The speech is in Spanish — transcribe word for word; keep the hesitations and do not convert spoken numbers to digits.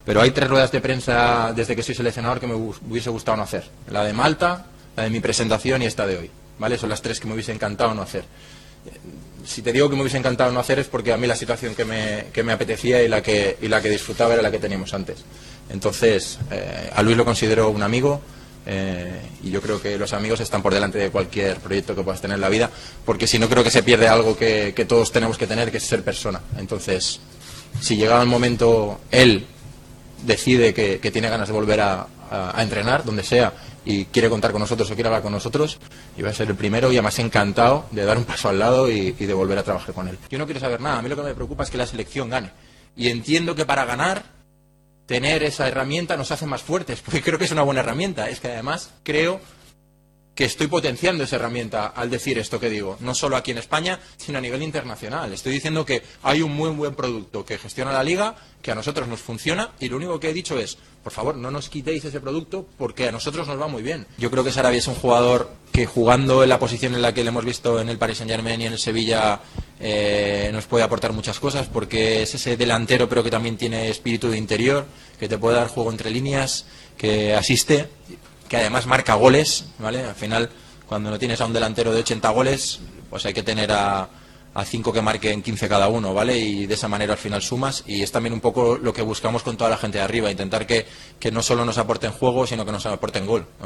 Pero hay tres ruedas de prensa desde que soy seleccionador que me hubiese gustado no hacer. La de Malta, la de mi presentación y esta de hoy. ¿Vale? Son las tres que me hubiese encantado no hacer. Si te digo que me hubiese encantado no hacer es porque a mí la situación que me, que me apetecía y la que, y la que disfrutaba era la que teníamos antes. Entonces, eh, a Luis lo considero un amigo eh, y yo creo que los amigos están por delante de cualquier proyecto que puedas tener en la vida, porque si no creo que se pierde algo que, que todos tenemos que tener, que es ser persona. Entonces, si llegado el momento, él decide que, que tiene ganas de volver a, a, a entrenar, donde sea, y quiere contar con nosotros o quiere hablar con nosotros, y voy a ser el primero y además encantado de dar un paso al lado y, y de volver a trabajar con él. Yo no quiero saber nada, a mí lo que me preocupa es que la selección gane. Y entiendo que para ganar, tener esa herramienta nos hace más fuertes, porque creo que es una buena herramienta. Es que además creo que estoy potenciando esa herramienta al decir esto que digo, no solo aquí en España, sino a nivel internacional. Estoy diciendo que hay un muy buen producto que gestiona la Liga, que a nosotros nos funciona, y lo único que he dicho es, por favor, no nos quitéis ese producto porque a nosotros nos va muy bien. Yo creo que Sarabia es un jugador que, jugando en la posición en la que le hemos visto en el Paris Saint-Germain y en el Sevilla, eh, nos puede aportar muchas cosas, porque es ese delantero pero que también tiene espíritu de interior, que te puede dar juego entre líneas, que asiste, que además marca goles, ¿vale? Al final, cuando no tienes a un delantero de ochenta goles, pues hay que tener a, a cinco que marquen quince cada uno, ¿vale? Y de esa manera al final sumas, y es también un poco lo que buscamos con toda la gente de arriba, intentar que, que no solo nos aporten juego, sino que nos aporten gol.